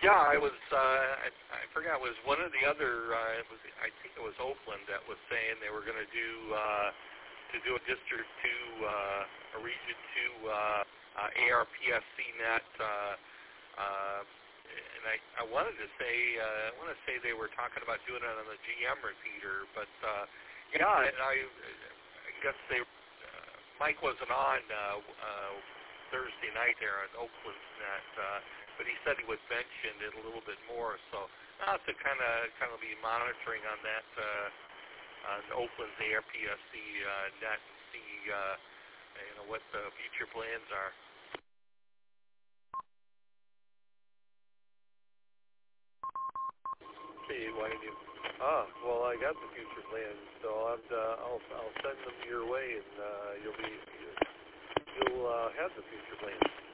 Yeah, I was. I forgot. It was one of the other. It was. I think it was Oakland that was saying they were going to do a District 2, a Region 2 ARPSC net. And I wanted to say. I want to say they were talking about doing it on the GM repeater, but yeah, and I guess they. Mike wasn't on Thursday night there on Oakland's net. But he said he would mention it a little bit more, so I'll have to kind of be monitoring on that on Oakland's ARPSC net and see what the future plans are. Okay, why do you? Well, I got the future plans, so I'll send them your way, and you'll have the future plans.